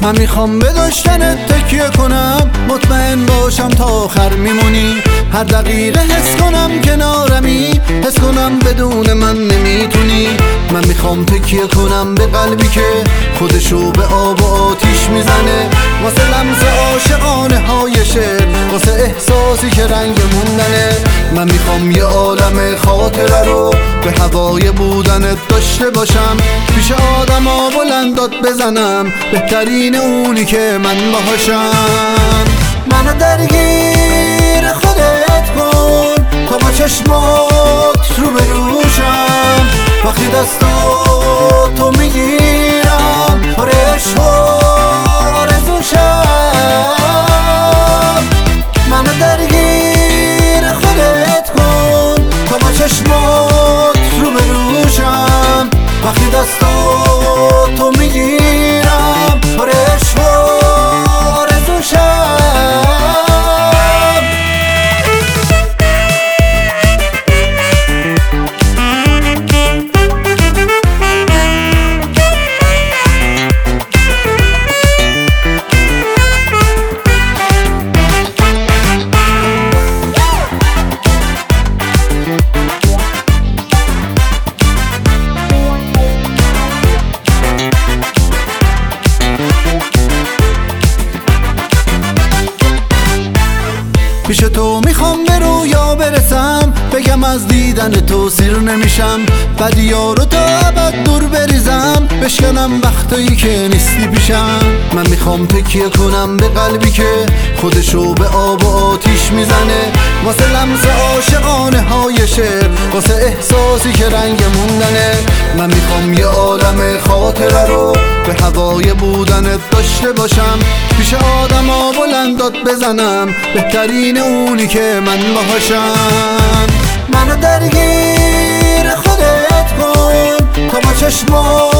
من میخوام به داشتنت تکیه کنم، مطمئن باشم تا آخر میمونی. هر دقیقه حس کنم کنارمی، حس کنم بدون من نمیتونی. من میخوام تکیه کنم به قلبی که خودشو به آب و آتیش میزنه، واسه لمس عاشقانه های شعر، واسه احساسی که رنگ موندنه. من میخوام یه عالم خاطره رو به هوای بودنت داشته باشم، پیش آدم ها بلندات بزنم، بهترین اونی که من باهاشم. منو درگیر خودت کن تا با چشمات رو بروشم، وقتی دستاتو میگیرم پر عشق و آرزوشم. منو درگیر خودت کن تا با چشمات رو بروشم، وقتی دستاتو میگیرم پر عشق و آرزوشم. پیش تو میخوام به رویا برسم، بگم از دیدن تو سیر نمیشم. بدیا رو تا ابد دور بریزم، بشکنم وقتایی که نیستی پیشم. من میخوام تکیه کنم به قلبی که خودشو به آب و آتیش میزنه، واسه لمس عاشقانه های شعر، واسه احساسی که رنگ موندنه. من میخوام یه عالم خاطره رو به هوای بودنت داشته باشم، پیش آدم ها بلندات بزنم، بهترین اونی که من باهاشم. منو درگیر خودت کن تا با چشمات